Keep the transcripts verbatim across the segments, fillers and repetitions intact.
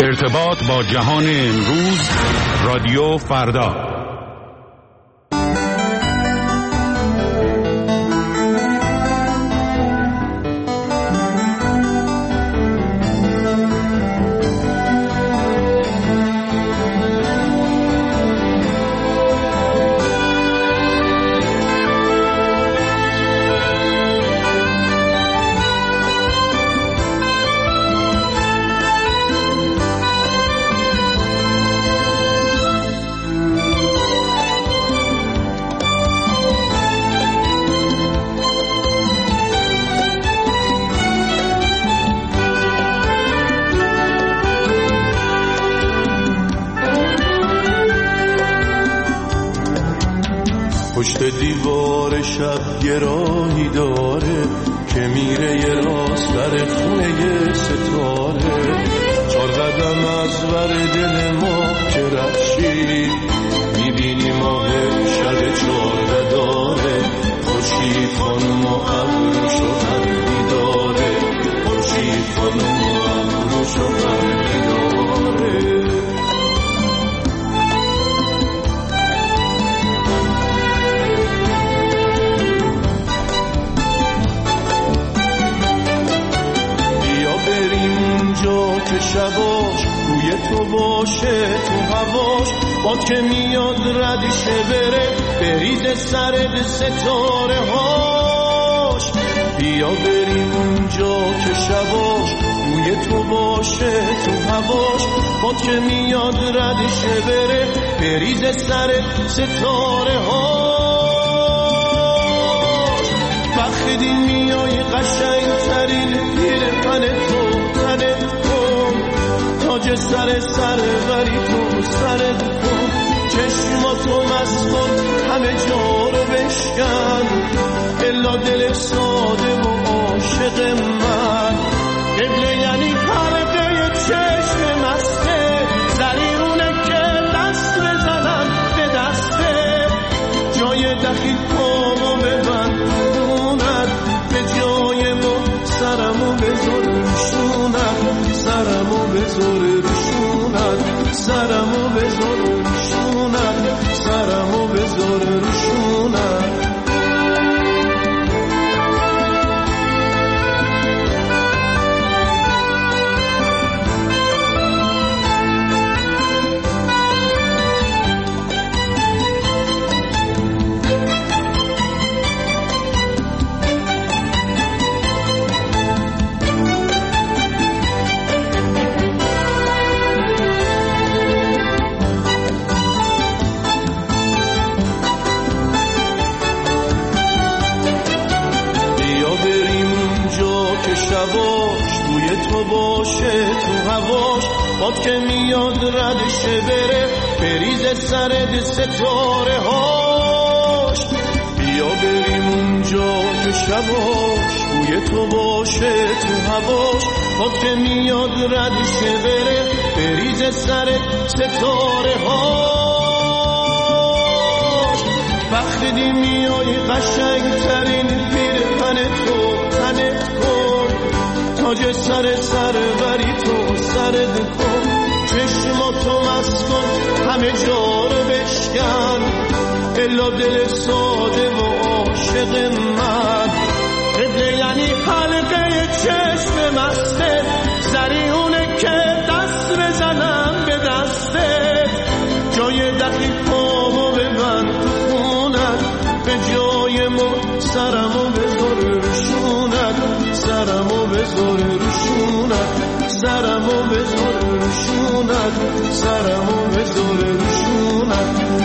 ارتباط با جهان امروز، رادیو فردا. پشت دیوار شب یه راهی داره که میره یه راست در خونه یه ستاره. چار قدم از ور دل ما که رفشی میبینی ماه شب چارده داره. خوشی خانم و ابروشو هم میداره، خوشی خانم و ابروشو هم میداره. که شباش روی تو باشه، تو هواش باد که میاد ردیشه بره بریز سرد ستاره هاش. بیا بریم اونجا که شباش روی تو باشه، تو هواش باد که میاد ردیشه بره بریز سرد ستاره هاش. وقتی میای قشنگ ترین پیرهن تو تنت تاج سر سر وری تو سرت کن. چشماتو مست کن همه جا رو بشکن، الا دل ساده و عاشق من. قبله یعنی حلقه چشم مسته، زریونه که دست بزنم به دسته. جای دخیل پامو ببند دونت، به جای ما سرمو بذار روشونت، سرمو بذار روشونت، سرمو بذار روشونت، سرمو بذار روشونت. شباش روی تو باشه، تو هواش باد که میاد ردشه بره بریز سرد ستاره هاش. بیا بریم اونجا که شباش روی تو باشه، تو هواش باد که میاد ردشه بره بریز سرد ستاره هاش. وقتی میای قشنگ ترین پیرهن تو تنت کن، تاج سر سر وری تو سرت کن. چشماتو مست کن همه جا رو بشکن، الا دل ساده و عاشق من. قبله یعنی حلقه چشم مسته، زریونه که دست بزنم به دسته. جای دقیق پامو ببند تو خونت، به جای ما سرمو بذار روشونت، سرمو بذار روشونت، سرمو بذار روشونت، سرمو بذار روشونت.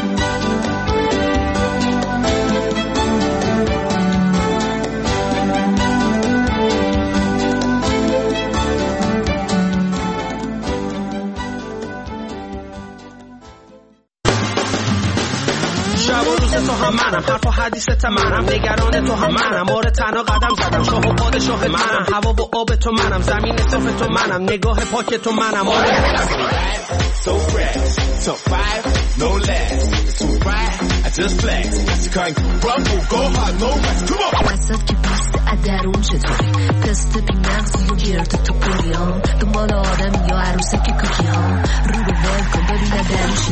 تو هم منم، حرف و حدیثت منم، نگران تو هم منم، آره تنها قدم زدم، شاه و پادشاه منم، هوا و آب تو منم، زمین صاف تو منم، نگاه پاک تو منم، آره so fresh. So five, no less. It's too bright, I just flex. You can't rumble, go hard, no rest. Come on. وسط که بیست درون چطوری تست بی نقصی و گرد تو کنی ها دنبال آدم یا عروسه که کوکی ها رو رو ول کن ببینه درش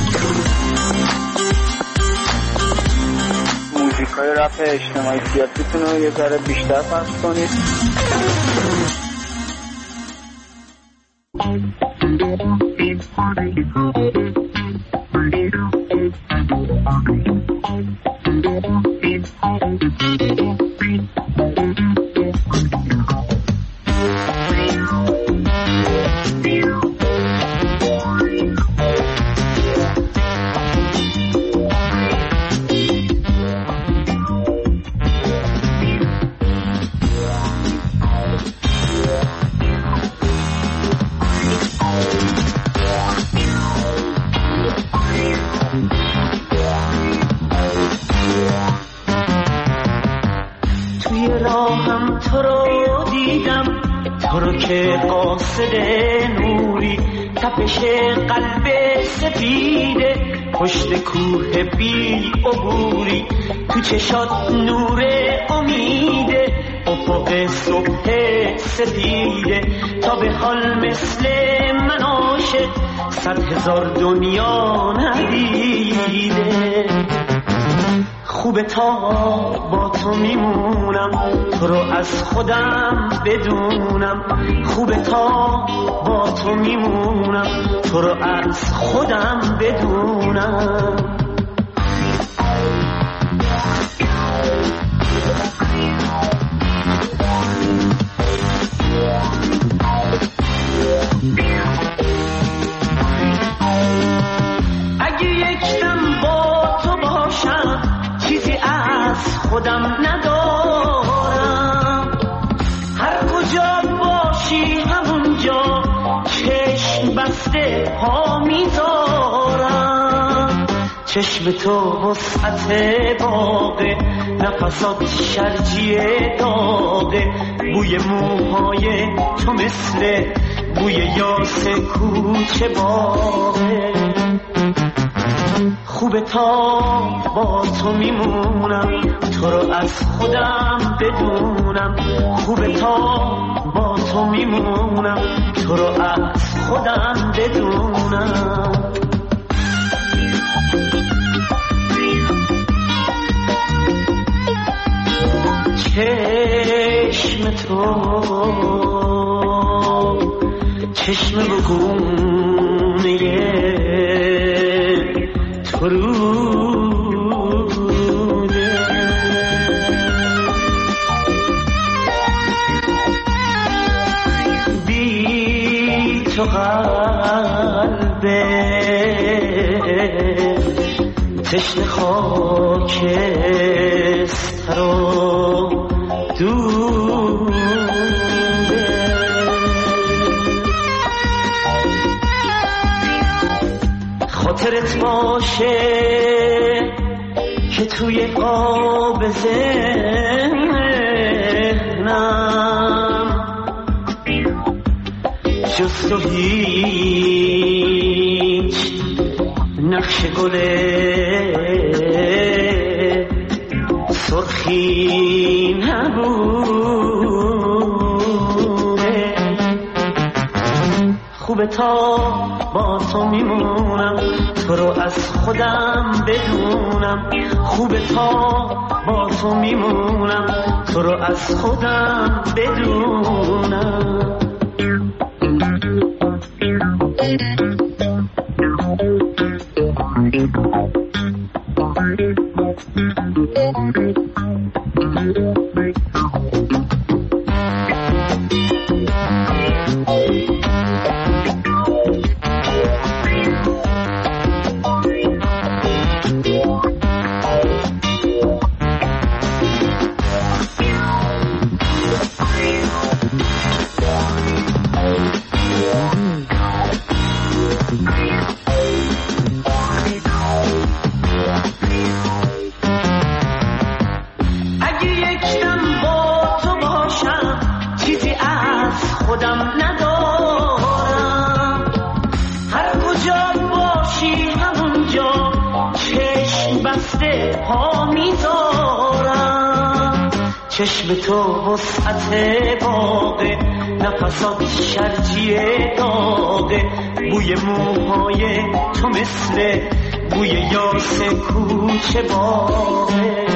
موزیک های رپ اجتماعی سیاسیتون رو یه ذره بیشتر پس کنید. پشت کوه بی عبوری تو چشات نور امیده افق صبح سپیده تا به حال مثل من عاشق صد هزار دنیا ندیده خوبه تا با تو میمونم تو رو از خودم بدونم خوبه تا با تو میمونم تو رو از خودم بدونم اگه یک دم با تو باشم چیزی از خودم ندارم هر کجا باشی همونجا چشم بسته ها میذارم چشم تو وسعت باغه نفسات شرجی داغه بوی موهای تو مثل بوی یاس کوچه باغه خوبه تا با تو میمونم تو رو از خودم بدونم خوبه تا با تو میمونم تو رو از خودم بدونم چشم تو چشم بگونه تو روده بی تو قلبه تشنه خاکستر و دوده خاطرت باشه که توی قاب ذهنم جز تو هیچ نقش گل سرخی نبوده خوبه تا با تو میمونم تو رو از خودم بدونم خوبه تا با تو میمونم تو رو از خودم بدونم خودم ندارم چشم تو وسعت باغه، نفسات شرجی داغه، بوی موهای تو مثل بوی یاس کوچه باغه.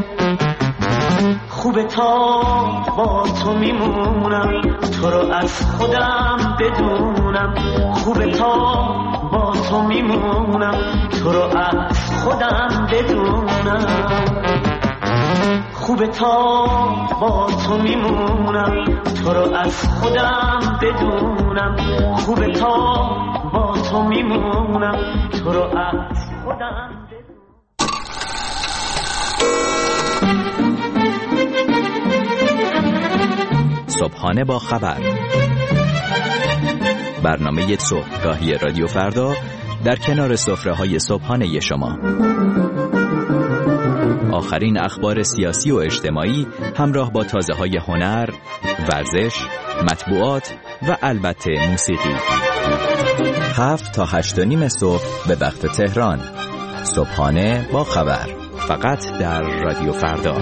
خوبه تا با تو میمونم، تو رو از خودم بدونم. خوبه تا با تو میمونم، تو رو از خودم بدونم. خوبه تا با تو میمونم، تو رو از خودم بدونم. خوبه تا با تو میمونم، تو رو از خودم بدونم. صبحانه با خبر، برنامه صبحگاهی رادیو فردا در کنار سفره‌های صبحانه شما. آخرین اخبار سیاسی و اجتماعی همراه با تازه‌های هنر، ورزش، مطبوعات و البته موسیقی. هفت تا هشت و نیم صبح به وقت تهران. صبحانه با خبر، فقط در رادیو فردا.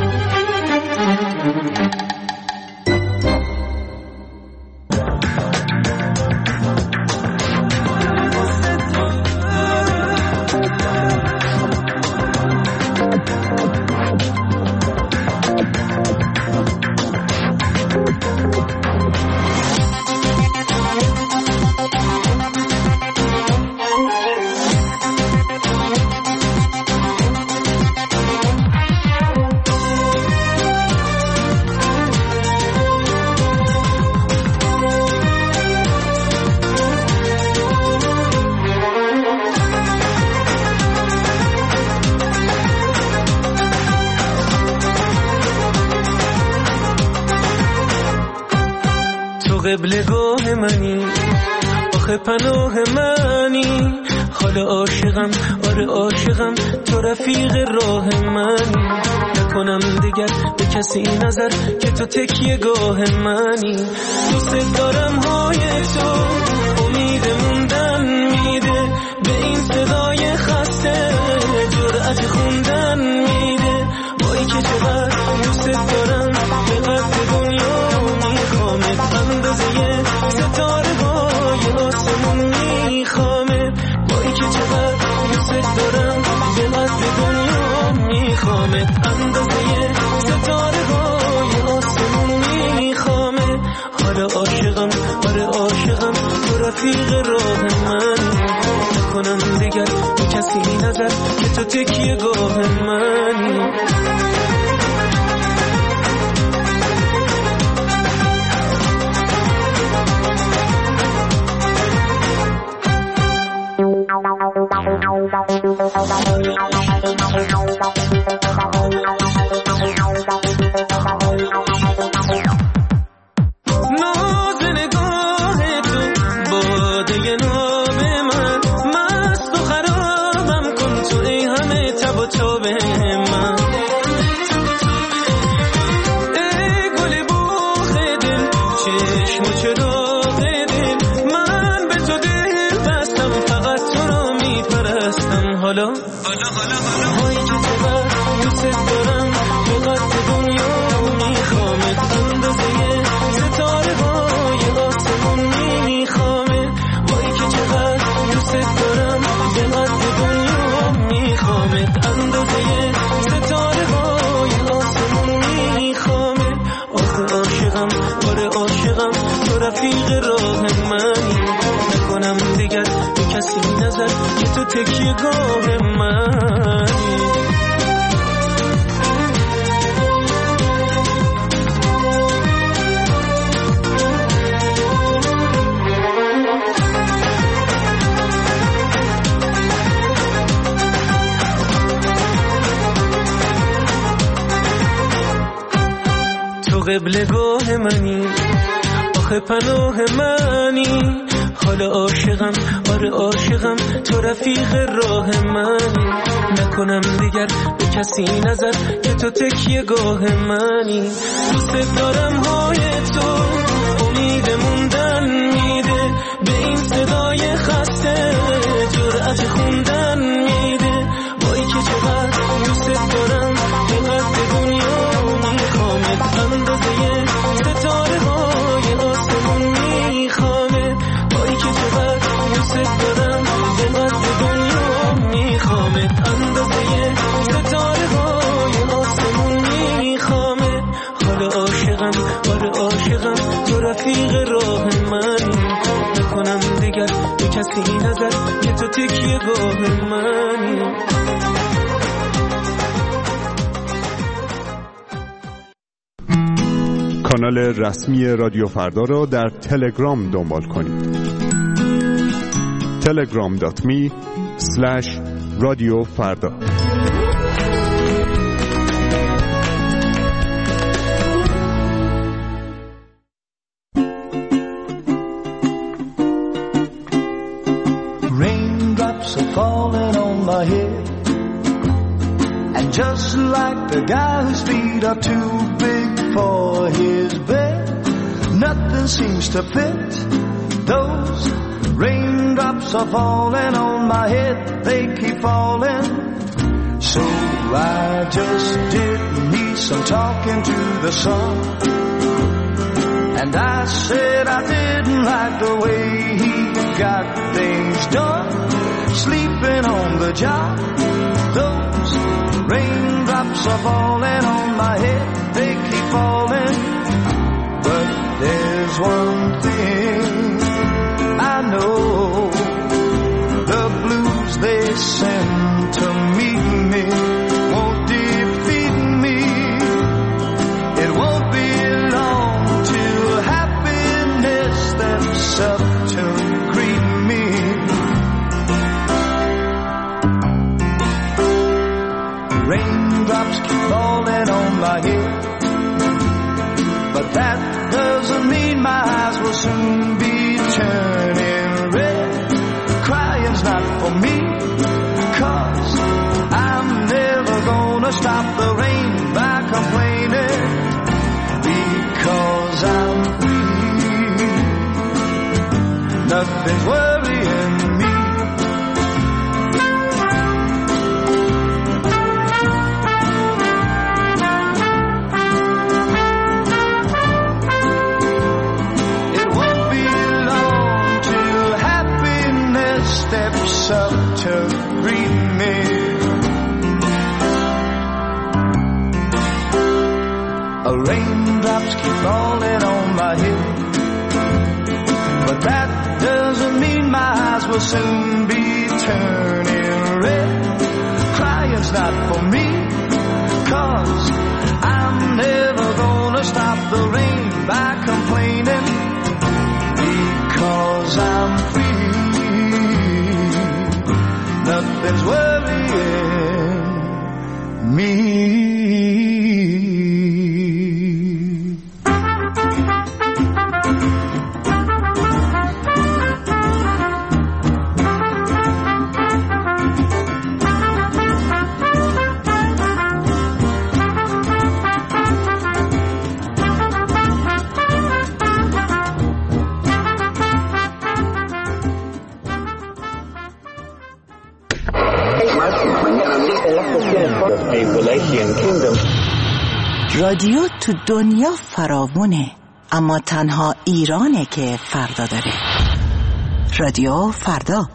قبلگاه منی، آخه پناه منی. حال عاشقم، آره عاشقم، تو رفیق راه منی. نکنم دیگر به کسی نظر که تو تکیه گاه منی. دوست دارم های تو، امید موندن میده به این صدای خسته، جرأت خوندن میده. وای که چقدر دوست دارم، به قدر دنیا میخوامت، اندازه ستاره های آسمون میخوامت. وای که چقدر دوست دارم، به قدر دنیا میخوامت، اندازه ستاره های آسمون میخوامت. حالا عاشقم، آره عاشقم، تو رفیق راه من. نکنم دیگر به کسی نظر که تو تکیه گاه منی. ناز نگاه تو باده ناب من، مست و خرابم کن تو ای همه تب و تاب من. ای گل بوخ دل، چشم و چراغ دل، من به تو دل بستم، فقط تو رو میپرستم. حالا هایی که چقدر دوست دارم، به قدر دنیا میخوامت، اندازه ستاره های آسمون میخوامت. هایی که چقدر دوست دارم، به قدر دنیا میخوامت، اندازه ستاره های آسمون میخوامت. آخه عاشقم، آره عاشقم، تو رفیق راه منی. نکنم دیگر به کسی نظر که تو تکیه گاه منی. تو قبلگاه منی، آخه پناه منی. حالا عاشقم، آره عاشقم، تو رفیق راه منی. نکنم دیگر به کسی نظر که تو تکیه گاه منی. دوست دارم های تو، امید موندن میده به این صدای خسته، جرأت خوندن میده. وای که چقدر دوست دارم، به قدر دنیا میخوامت، دوست دارم به قدر دنیا میخوامت اندازه ستاره های آسمون میخوامت حالا عاشقم آره عاشقم تو رفیق راه منی نکنم دیگر به کسی نظر که تو تکیه گاه منی کانال رسمی رادیو فردا را در تلگرام دنبال کنید. تلگرام دات می اسلش رادیو فردا. Raindrops are falling on my head, and just like the guy whose feet are too big for his bed, nothing seems to fit. Those raindrops are falling on my head, they keep falling. So I just did me some talking to the sun, and I said I didn't like the way he got things done, sleeping on the job. Those raindrops are falling on my head, they keep falling. But there's one thing I know, the blues they send to meet me won't defeat me. It won't be long till happiness steps up to greet me. Raindrops keep falling on my head, but that doesn't mean my eyes will soon be turning red. Crying's not for me, 'cause I'm never gonna stop the rain by complaining, because I'm free. Nothing's worrying me. Steps up to greet me. Raindrops keep falling on my head, but that doesn't mean my eyes will soon be turning red. Crying's not for me, 'cause I'm never gonna stop the rain by complaining, because I'm free. Nothing's worrying me. رادیو تو دنیا فراوونه، اما تنها ایرانه که فردا داره. رادیو فردا.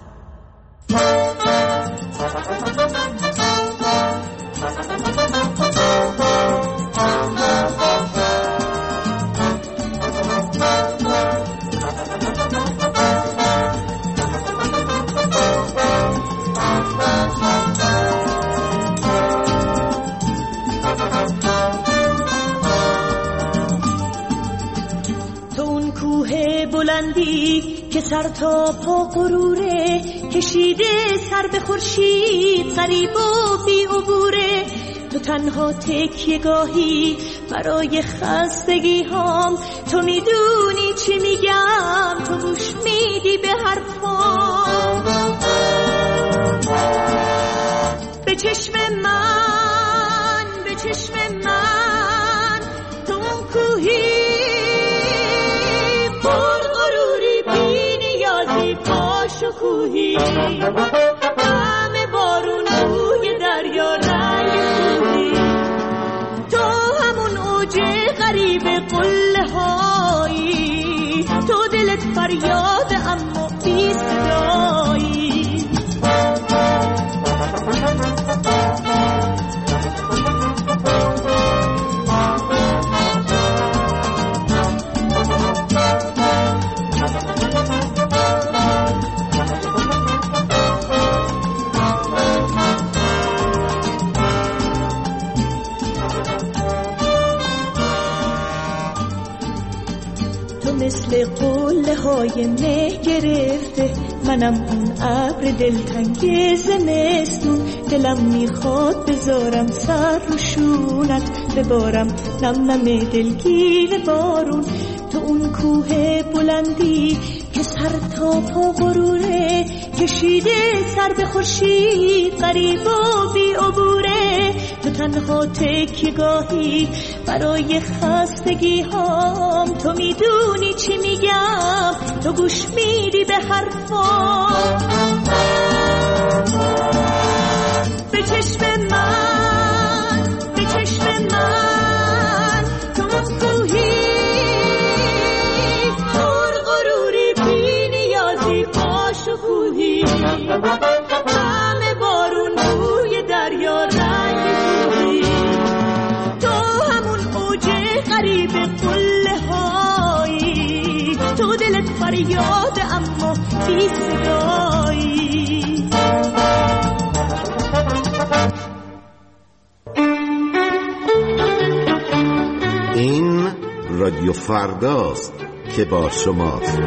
که سر تا پا غروره، کشیده سر به خورشید، غریب و بی عبوره. تو تنها تکیه‌گاهی برای خستگی هام، تو میدونی چی میگم، تو گوش میدی به حرفام. به چشم من، به چشم من، تو اون کوهی شکوهی، همه بارون روی دریا رنگ کوهی، تو همون اوج غریب قله هایی، تو دلت فریاد اما بی صدا. پای مه گرفته، منم اون ابر دلتنگ زمستون. دلم میخواد بذارم سر رو شونت، ببارم نم نم دلگیر بارون. تو اون کوه بلندی که سر تا پا غروره، کشیده سر به خورشید غریب و بی عبوره. تو تنها تکیه‌گاهی برای خستگی هام، تو میدونی چی میگم، تو گوش میدی به حرفام. به چشم من، به چشم من، تو کوهی پر غروری، بی نیازی، باشکوهی، همه بارون روی دریا رنگ کوهی. تو همون اوج غریب قله هایی، تو دلت فریاد اما بی صدایی. این رادیو فرداست که با شماست.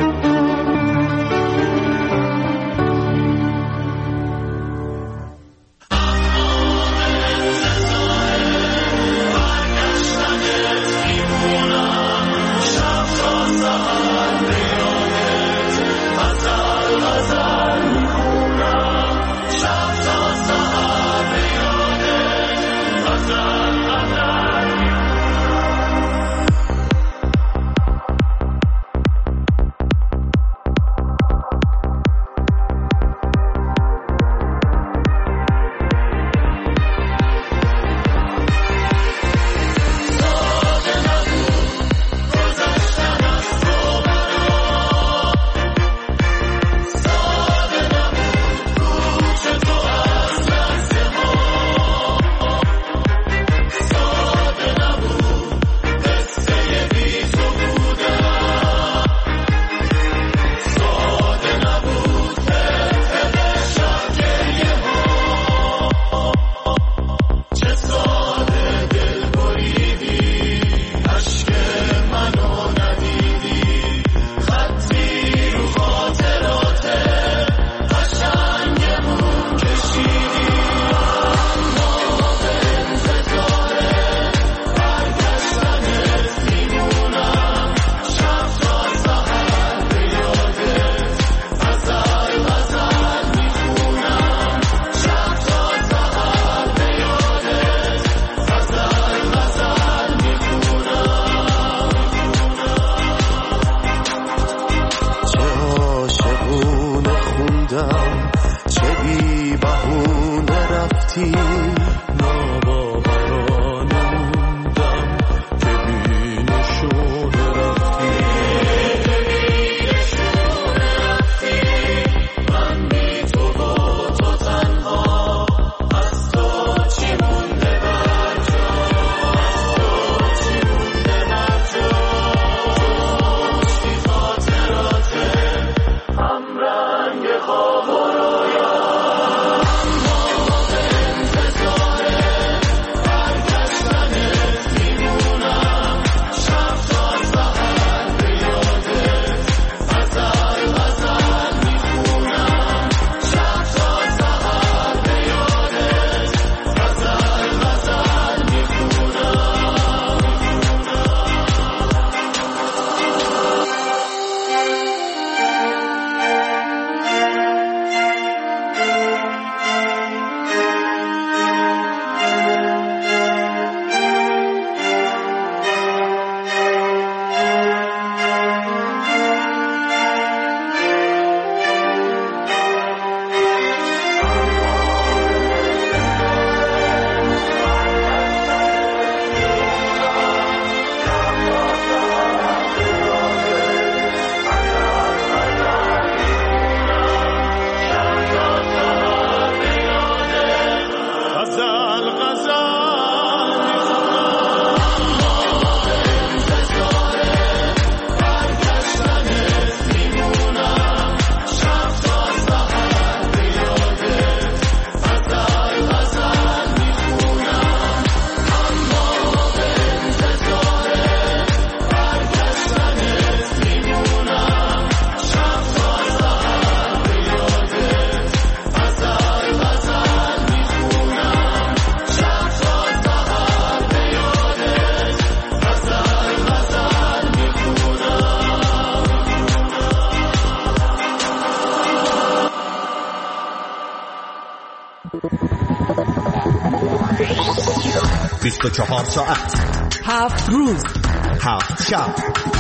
بیست و چهار ساعت، هفت روز، هفت شب،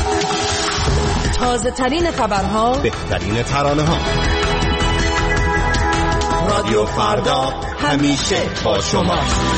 تازه ترین خبرها، بهترین ترانه ها. رادیو فردا همیشه با شماست.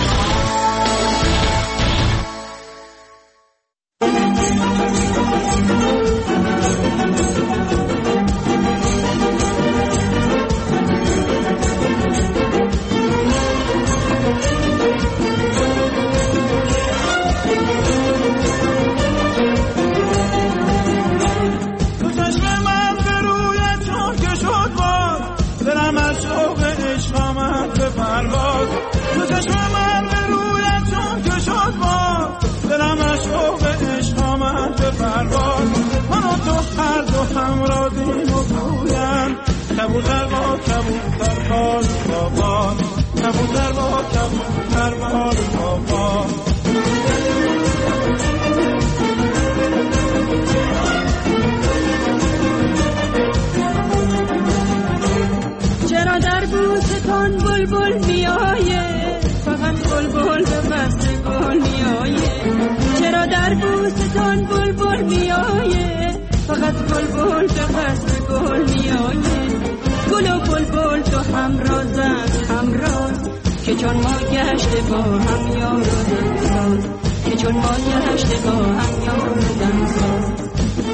کبوتر با کبوتر بال بابا، کبوتر با کبوتر بال بابا. چرا در بوستان بلبل میآیه، فقط بلبل به بست گل میآیه. چرا در بوستان بلبل میآیه، فقط بلبل به بست گل میآیه. گل و بلبل تو همرازن همراز، که چون ما گشته با هم یار و دمساز، که چون ما گشته با هم یار و دمساز.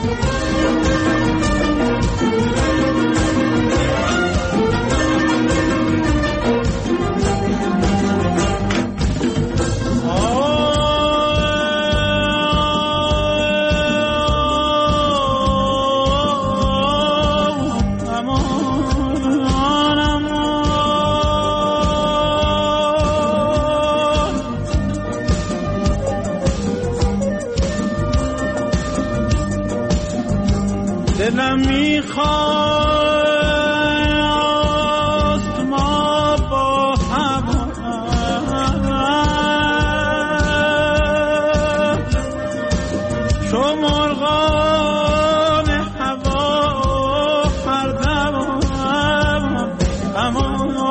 دلم میخواست ما با هم چو مرغان هوا هر دم امان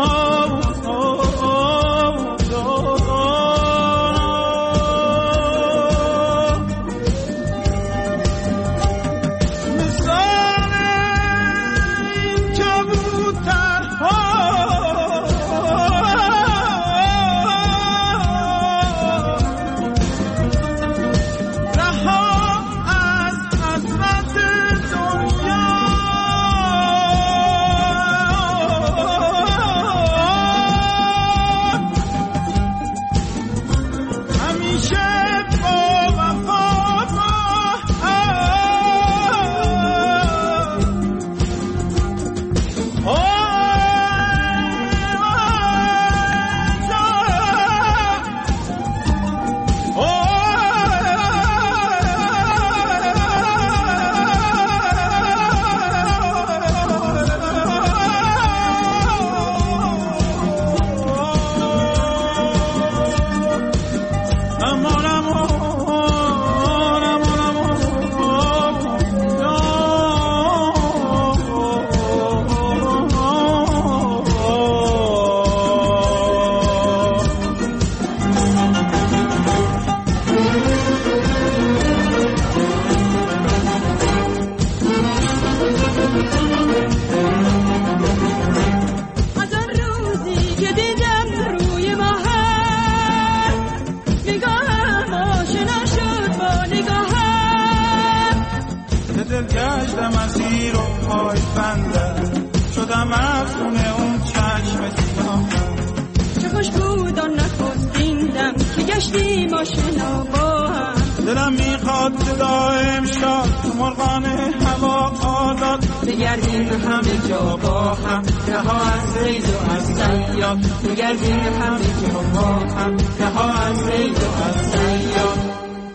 دلم میخواد دائم شاد مرغان هوا آزاد بگردیم همه جا با هم رها از ریز و از صیاد بگردیم همه جا با هم رها از ریز و از صیاد.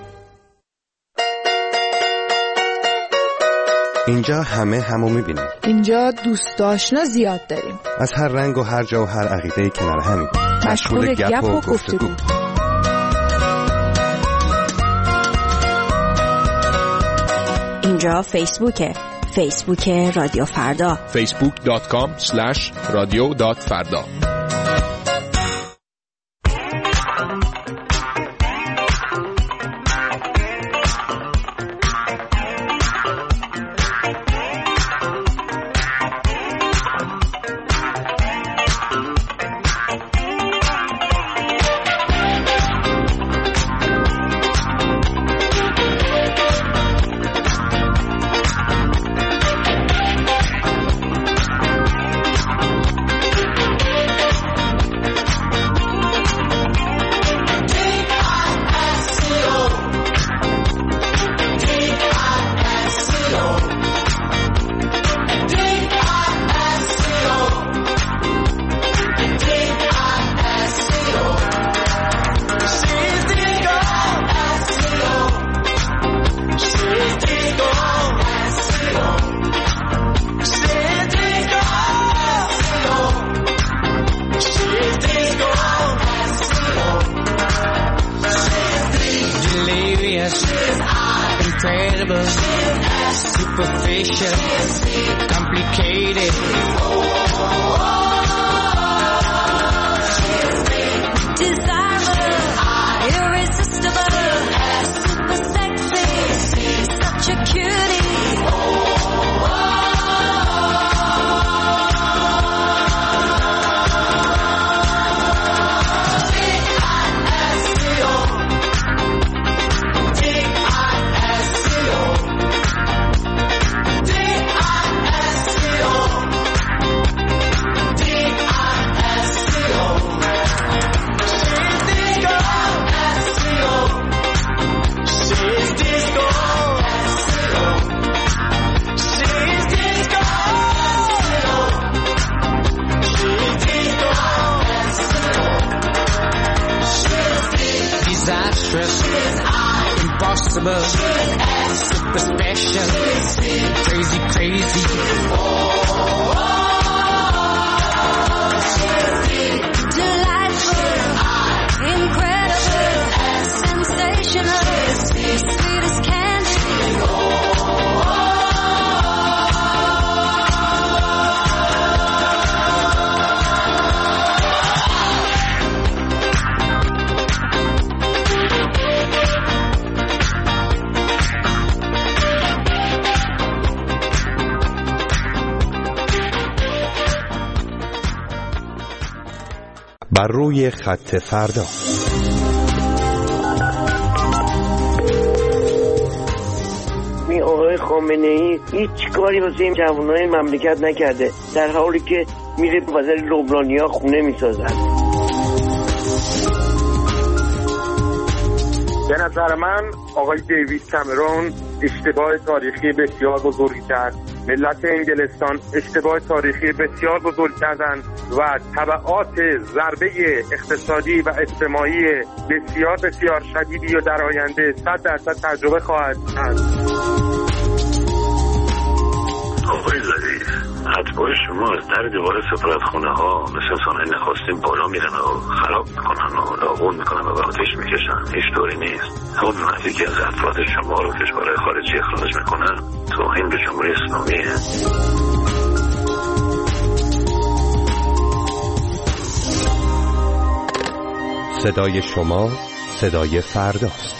اینجا همه همو میبینیم. اینجا دوست آشنا زیاد داریم. از هر رنگ و هر جا و هر عقیده‌ای کنار همیم. مشغول گپ و گفتگو. اینجا فیسبوکه. فیسبوک رادیو فردا. فیسبوک دات کام اسلش رادیو دات فردا. superficial, complicated. Desirable, irresistible, super sexy, such a cutie. Impossible, super special, crazy, crazy. Delightful, incredible, sensational, sweet as candy. بر روی خط فردا. این آقای خامنه ای هیچ کاری واسه این جوانای مملکت نکرده، در حالی که میره واسه لبنانیا خونه میسازن. به نظر من آقای دیوید کامرون اشتباه تاریخی بسیار بزرگی کرد. ملت انگلستان اشتباه تاریخی بسیار بزرگ کردند و تبعات ضربه اقتصادی و اجتماعی بسیار بسیار شدیدی و در آینده صد درصد تجربه خواهد کرد. آقای ظریف، اتباع شما از در دیوار سفارتخونه ها مثل سانه نخواستیم بالا میرن و خراب میکنن و داغون میکنن و آتش میکشن. هیچ طوری نیست. خود وقتی که از افراد شما رو کشورهای خارجی اخراج میکنن توهین به جمهوری اسلامیه. صدای شما صدای فرداست.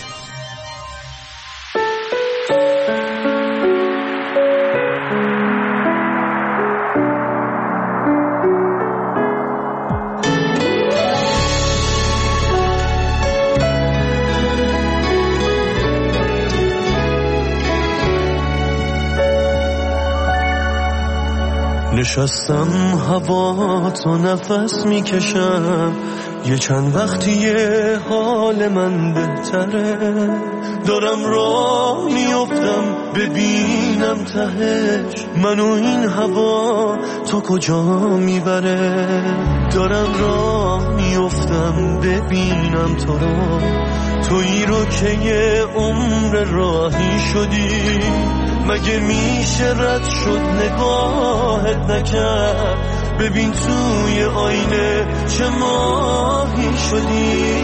نشستم هوا تو نفس میکشم، یه چند وقتیه حال من بهتره، دارم راه میافتم ببینم تهش منو این هوا تا کجا میبره، دارم راه میافتم ببینم تو رو، تویی رو که یه عمر راهی شدی، مگه میشه رد شد نگاهت نکرد، ببین توی آینه چه ماهی شدی،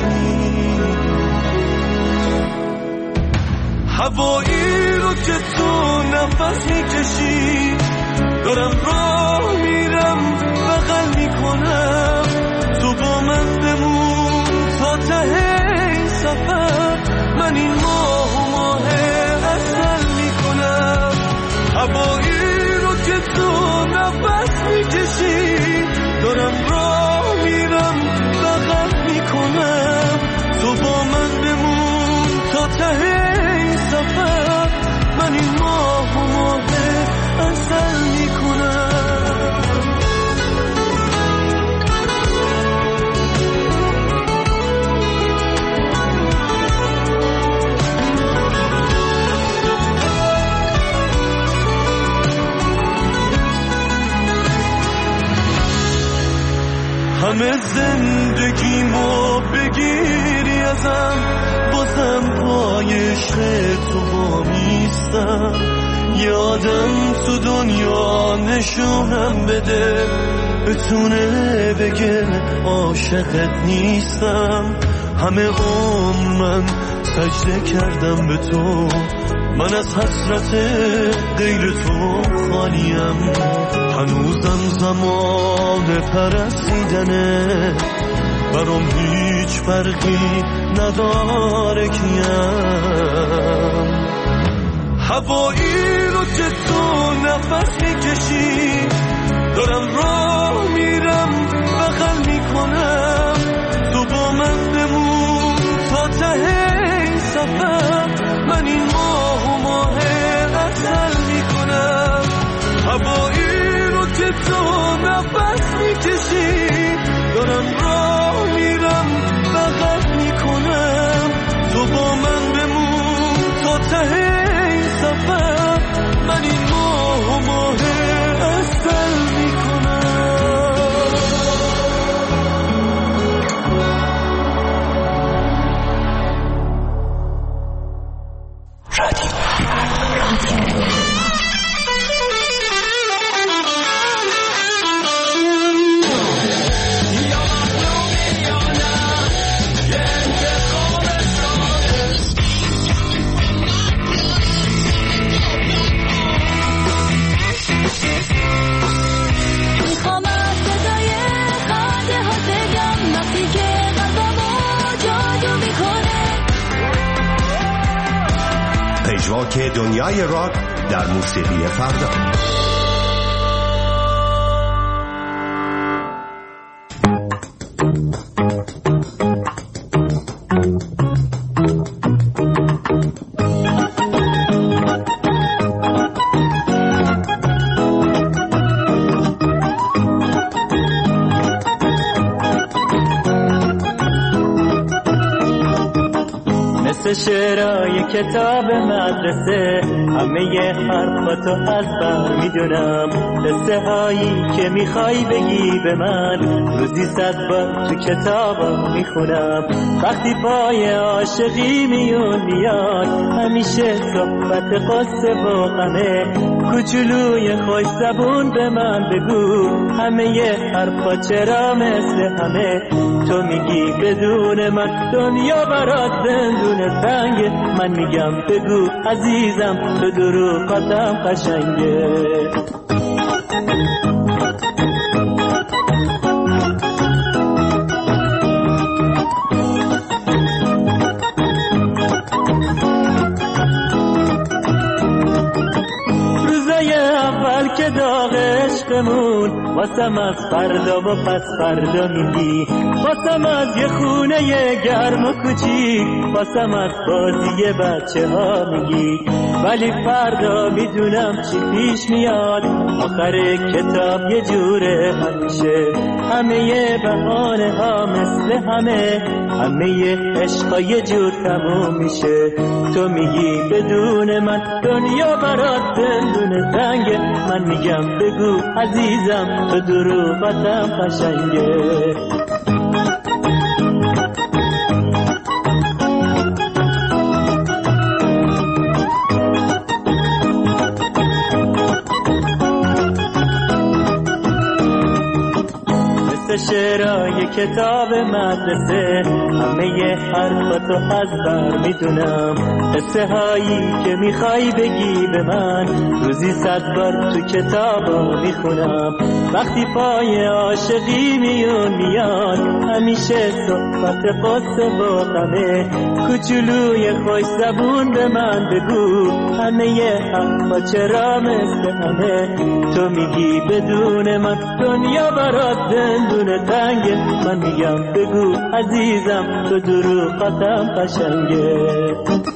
هوایی رو که تو نفس میکشی، دارم راه میرم بغل میکنم، تو با من بمون تا ته این سفر، من این ماه و ماه اصل میکنم، هوایی رو که تو نفس میکشی، دارم راه میرم بغل میکنم، تو با من بمون تا ته این سفر، من این ماه و ماه اصل میکنم. همه زندگیمو بگیری ازم، بازم پای عشق تو وامیستم، یه آدم تو دنیا نشونم بده، بتونه بگه عاشقت نیستم، همه عمر من سجده کردم به تو، من از حسرت غیر تو خالیم، هنوزم زمان پرستیدنه، برام هیچ فرقی نداره کیم. هوایی رو که تو نفس میکشی، دارم راه میرم بغل میکنم، تو با من بمون تا ته این سفر، من این ماه و ماه اصل میکنم. هوایی رو که تو نفس میکشی، دارم راه میرم بغل میکنم، تو با من بمون تا ته این سفر، من این ماه و ماه اصل میکنم. رادیو پژواک دنیای راک در موسیقی فردا. شعرهای کتاب مدرسه، همه حرفاتو از بر میدونم، قصه هایی که میخوای بگی به من، روزی صد بار تو کتابا میخونم. وقتی پای عاشقی میون میاد، همیشه صحبت قصه با غمه، کوچولوی خوش زبون به من بگو، همه حرفا چرا مثل همه، تو میگی بدون من دنیا برات زندون تنگه، من میگم بگو عزیزم تو دروغاتم قشنگه. روزای اول که داغ عشقمون، واسم از فردا و پس فردا میگی، واسم از یه خونه یه گرم و کوچیک، واسم از بازی بچه ها میگی، ولی فردا میدونم چی پیش میاد، آخر کتاب یه جوره همیشه، همه بهانه ها مثل همه، همه عشقا یه جور تموم میشه. تو میگی بدون من دنیا برات زندون تنگه، من میگم بگو عزیزم تو دروغاتم قشنگه. شعرهای کتاب مدرسه، همه حرفاتو از بر میدونم، قصه هایی که میخوای بگی به من، روزی صد بار تو کتابا میخونم. وقتی پای عاشقی میون میاد، همیشه صحبت قصه با غمه، کوچولوی خوش زبون به من بگو، همه حرفا چرا مثل همه، تو میگی بدون من دنیا برات زندون تنگه، من میگم بگو عزیزم تو دروغاتم قشنگه.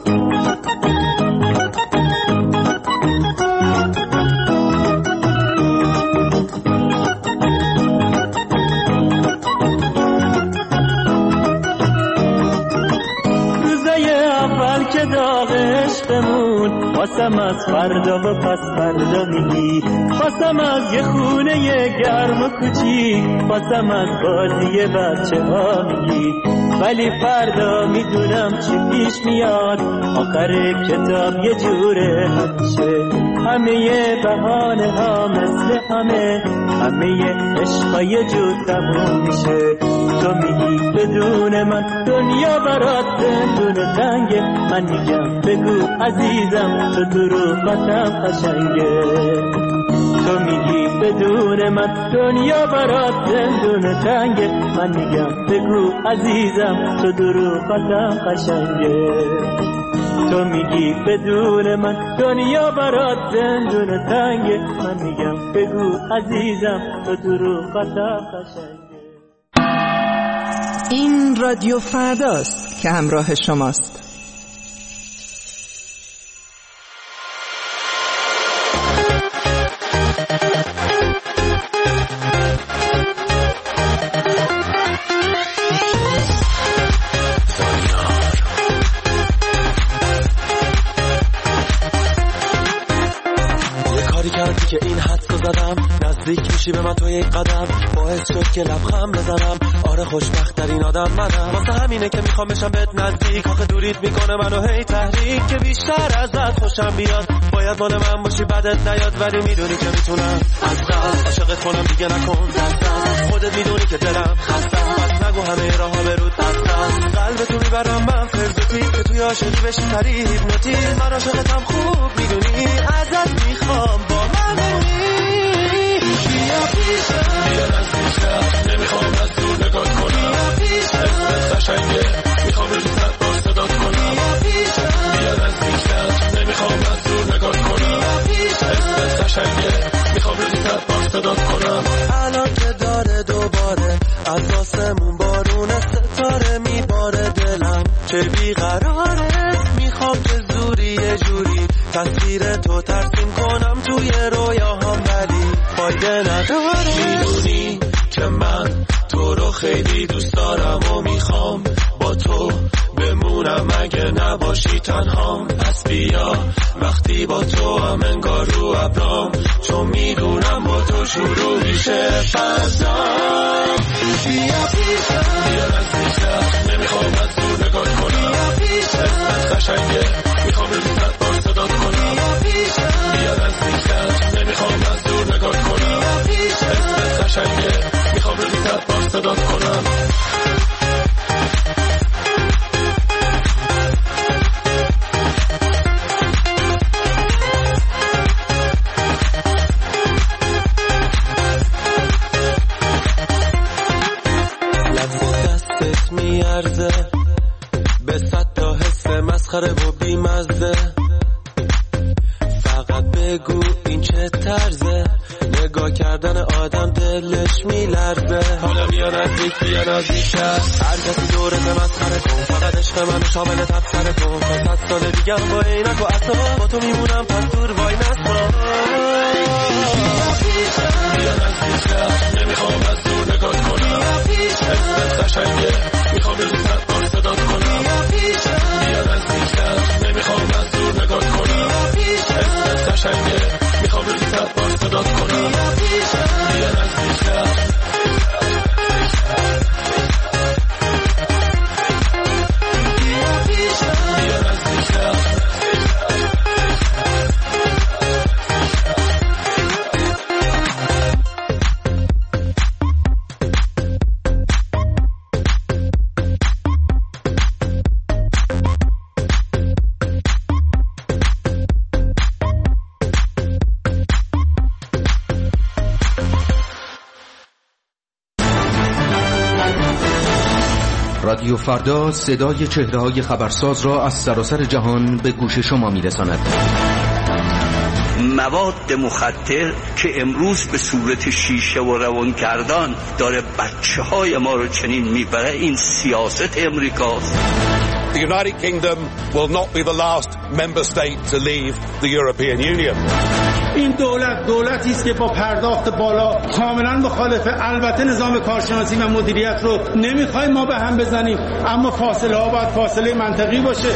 روزای اول که داغ عشقمون، واسم از فردا و پس فردا میگی، واسم از یه خونه یه گرم و کوچیک، واسم از بازی بچه ها میگی، ولی فردا میدونم چی پیش میاد، آخر کتاب یه جوره همیشه، همه بهانه ها مثل همه، همه عشقای جور تموم میشه. تو میگی بدون من دنیا برات زندون تنگه، من میگم بگو عزیزم تو دروغاتم قشنگه. تو میگی بدون من دنیا برات زندون تنگه، من میگم بگو عزیزم تو دروغاتم قشنگه. تو میگی بدون من دنیا برات زندون تنگه، من میگم بگو عزیزم تو دروغاتم قشنگه. این رادیو فرداست که همراه شماست. که این حدس رو زدم، نزدیک میشی به من تو یک قدم، باعث شد که لبخند بزنم. آره خوشبخت ترین آدم منم، واسه همینه که میخوام بشم بهت نزدیک. آخه دوریت میکنه منو هی تحریک، که بیشتر ازت خوشم بیاد. باید مال من باشی بدت نیاد، ولی میدونی که میتونم از قلب عاشقت کنم، دیگه نکن دست دست. خودت میدونی که دلم خستم، بس نگو همه راه ها برود دست دست. قلبتو میبرم من فرزوتی، که توی عاشقی بشی سریع هیپنوتیزم. من عاشقتم خوب میدونی، ازت میخوام با من بمونی. بیا پیشم، بیا نزدیکتر، نمیخوام از دور نگاه کنم. بیا پیشم، اسمت قشنگه، میخوام رو دوست با صدات کنم. بیا پیشم، بیا نزدیکتر، نمیخوام از دور نگاه کنم. بیا پیشم، اسمت قشنگه، میخوام رو دوست با صدات کنم. الان که داره دوباره از آسمون بارون ستاره میباره، دلم چه بیقراره. میخوام که زوری یه جوری تصویر تو ترسیم کنم توی رویاهام، ولی فایده نداره. میدونی که من تو رو خیلی دوست دارم و میخوام با تو بمونم اگه نباشی تنهام. پس بیا وقتی با تو هم انگار رو ابرام، چون میدونم با تو شروع میشه فضا. بیا پیشم، بیا نزدیکتر، نمیخوام از دور نگاه کنم. بیا پیشم، اسمت قشنگه، میخوام رو دوست با صدات کنم. بیا پیشم، بیا نزدیکتر، نمیخوام از دور نگاه کنم. بیا پیشم، اسمت قشنگه، میخوام رو دوست با صدات کنم. میارزه به صد تا حس مسخره و بیمزه. فقط بگو این چه طرزه، نگاه کردن آدم دلش میلرزه. حالا بیا نزدیک، بیا نزدیکتر، هر کسی دورت مسخره کن. فقط عشق من شامل تبصره کن. تا صد سال دیگه با عینک و عصا با تو میمونم، پس دور وای نسا. بیا نزدیکتر، نمیخوام از دور نگاه کنم. اسمت قشنگه، میخوام رو دوست با صدات کنم. بیا نزدیکتر، نمیخوام از دور نگاه کنم. اسمت قشنگه، میخوام رو دوست با صدات کنم. بیا نزدیکتر. رادیو فردا صدای چهره‌های خبرساز را از سراسر جهان به گوش شما می‌رساند. مواد مخدر که امروز به صورت شیشه و روانگردان داره بچه‌های ما رو چنین میبره، این سیاست امریکاست. The United Kingdom will not be the last member state to leave the European Union. این دولت دولتی است که با پرداخت بالا کاملا مخالفه. البته نظام کارشناسی و مدیریت رو نمیخوایم ما به هم بزنیم، اما فاصله ها باید فاصله منطقی باشه.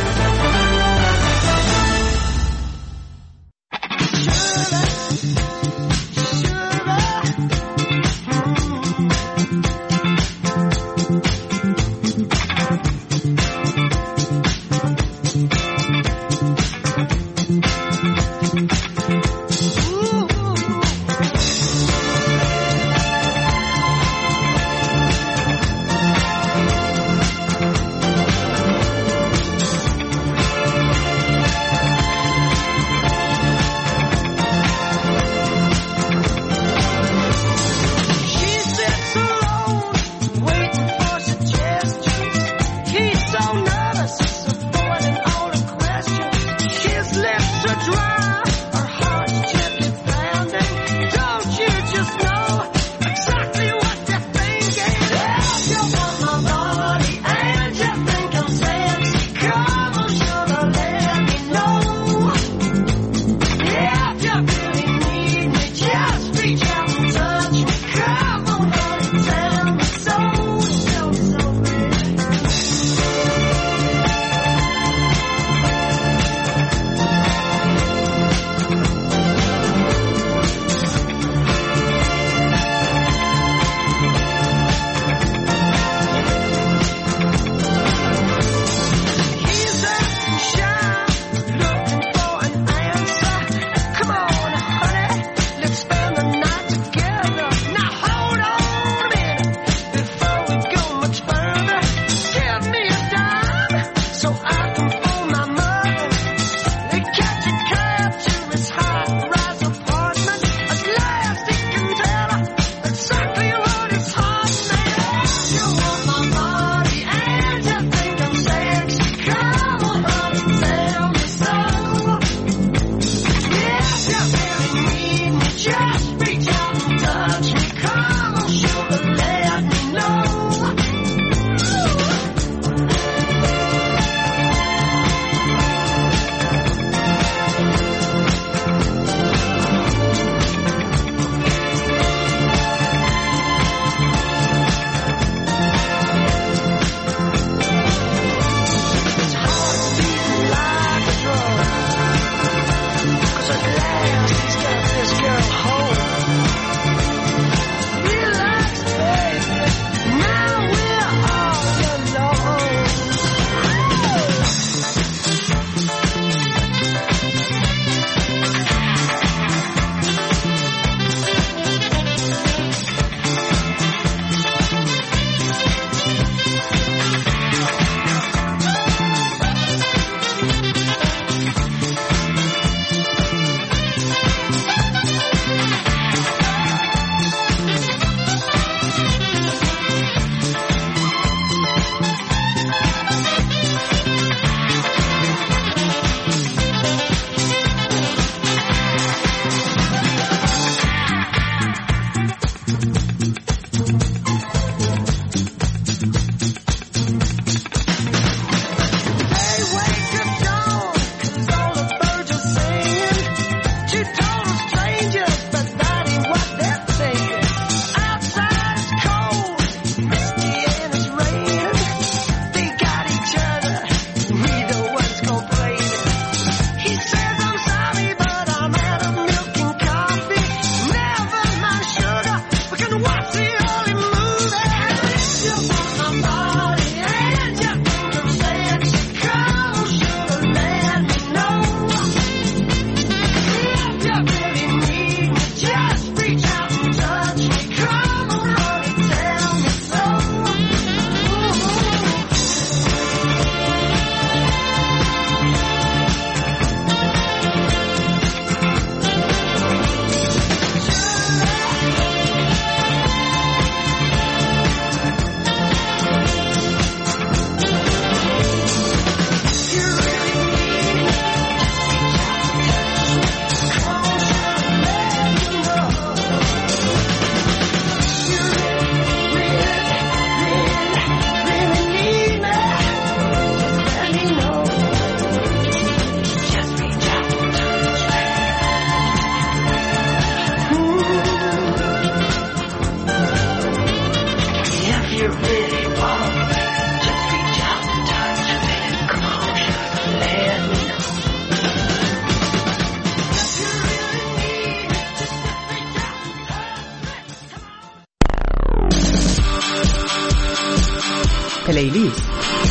پلیلیست.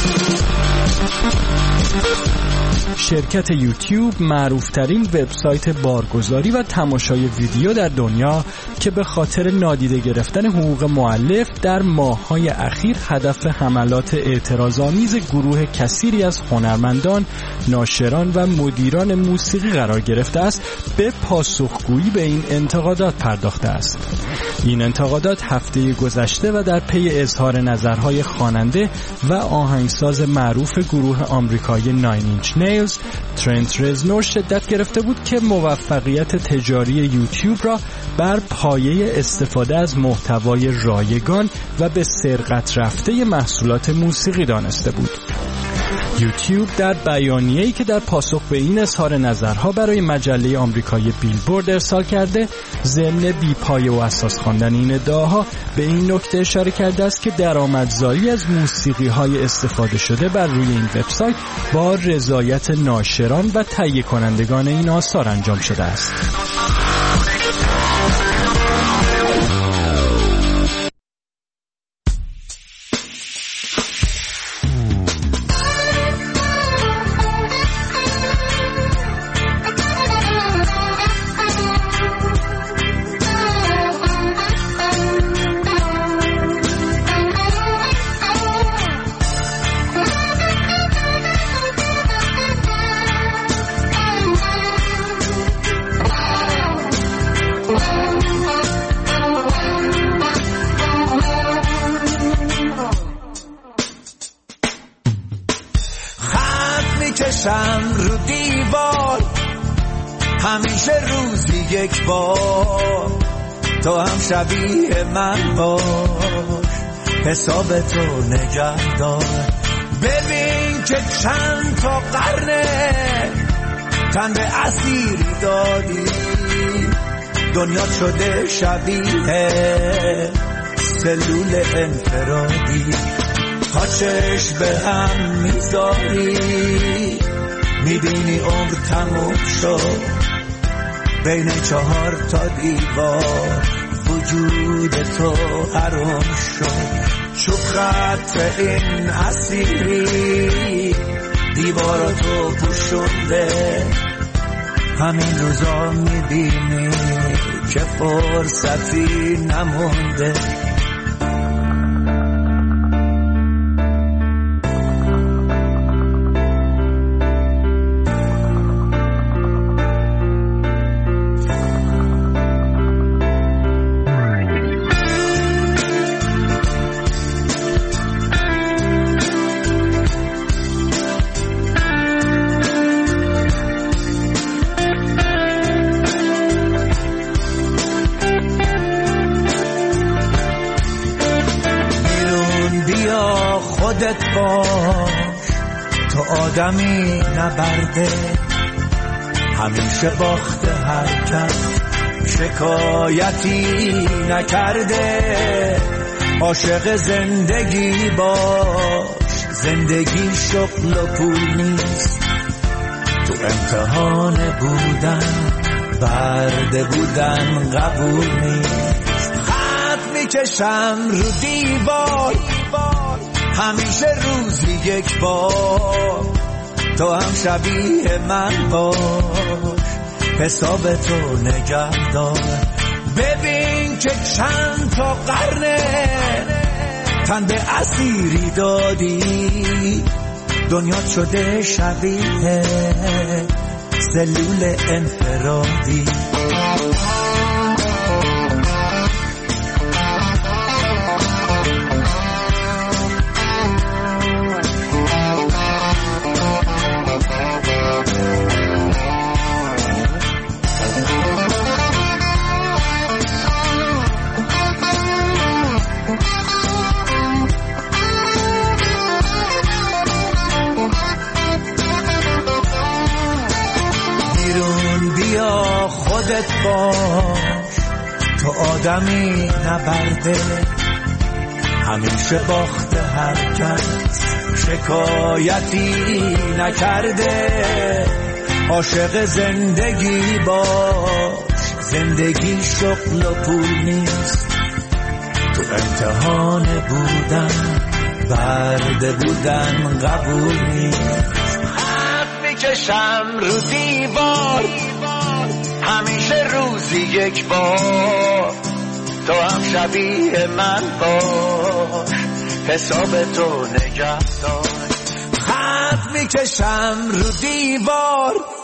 شرکت یوتیوب معروفترین وبسایت بارگذاری و تماشای ویدیو در دنیا که به خاطر نادیده گرفتن حقوق مؤلف در ماه‌های اخیر هدف حملات اعتراض‌آمیز گروه کثیری از هنرمندان، ناشران و مدیران موسیقی قرار گرفته است، به پاسخگویی به این انتقادات پرداخته است. این انتقادات هفته گذشته و در پی اظهار نظرهای خواننده و آهنگساز معروف گروه آمریکایی ناین اینچ نیلز ترنت رزنور شدت گرفته بود که موفقیت تجاری یوتیوب را بر پایه استفاده از محتوای رایگان و به سرقت رفته محصولات موسیقی دانسته بود. یوتیوب در بیانیه‌ای که در پاسخ به این اظهار نظرها برای مجله آمریکایی بیلبورد ارسال کرده، ضمن بی‌پایه و اساس خواندن این ادعاها به این نکته اشاره کرده است که درآمدزایی از موسیقی‌های استفاده شده بر روی این وبسایت با رضایت ناشران و تهیه کنندگان این آثار انجام شده است. رو دیوار همیشه روزی یک بار، تو هم شبیه من باش، حساب تو نگه دار. ببین که چند تا قرنه تن به اسیری دادی، دنیا شده شبیه سلول انفرادی. تا چشم به هم میذاری میبینی عمر تموم شد، بین چهار تا دیوار وجود تو حرام شد. چوب خط این اسیری دیواراتو پوشونده، همین روزا میبینی که فرصتی نمونده. خودت باش، تو آدمی نبرده، همیشه باخته حرکت، شکایتی نکرده. عاشق زندگی باش، زندگی شغل و پول نیست، تو امتحان بودن برده بودن قبول نیست. خط میکشم رو دیوار همیشه روزی یک بار، تو هم شبیه من باش، حساب تو نگه دار. ببین که چند تا قرنه تن به اسیری دادی، دنیا شده شبیه سلول انفرادی. خودت باش، تو آدمی نبرده، همیشه باخته حرکت، شکایتی نکرده. عاشق زندگی باش، زندگی شغل و پول نیست، تو امتحان بودن برده بودن قبول نیست. خط میکشم رو دیوار همیشه روزی یک بار، تو هم شبیه من باش حساب تو نگه دار. خط میکشم رو دیوار